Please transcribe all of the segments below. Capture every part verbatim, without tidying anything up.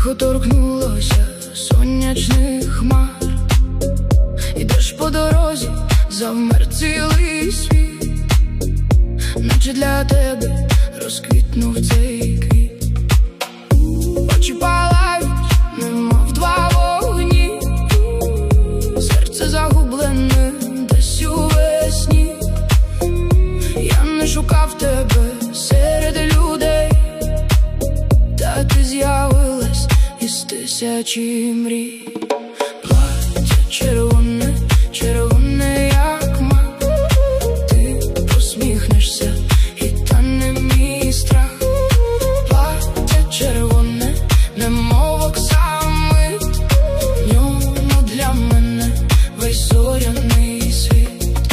Тихо торкнулося сонячних хмар. Ідеш по дорозі, завмер цілий світ, наче для тебе розквітнув цей квіт. Очі палають, немов два вогні, серце загублене десь у весні. Я не шукав тебе серед людей, та ти з'явилась із тисячі мрій. Плаття червоне, червоне, як мак, ти посміхнешся і тане мій страх. Плаття червоне, немов оксамит, в ньому для мене весь зоряний світ.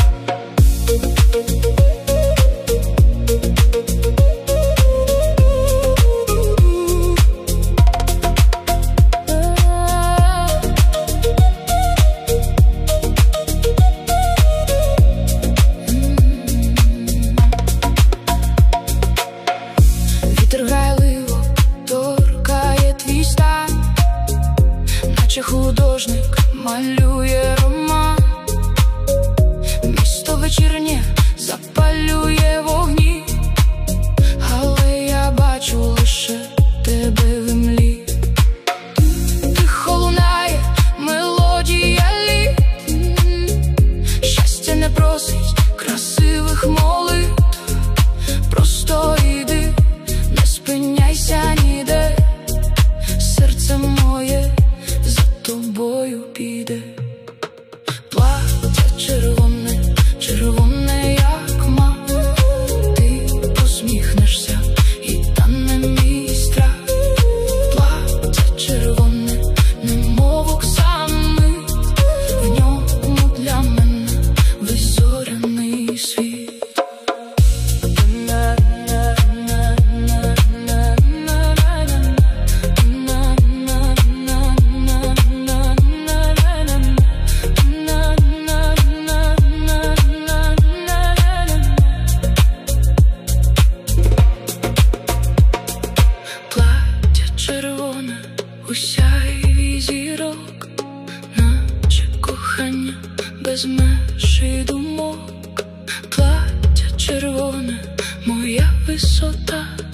Вітер грайливо торкає твій стан, наче художник малює роман. Місто вечірнє запалює вогні, але я бачу лише тебе в імлі. Тихо лунає мелодія літ, щастя не просить красивих молитв. Просто йди, не спиняйся ніде, серце моє за тобою піде. Плаття червоне, червоне, як мак, ти посміхнешся і тане мій страх. Плаття червоне, немов оксамит, в ньому для мене весь зоряний світ. Червона у сяйві зірок, наче кохання без меж і думок. Плаття червоне, моя висота.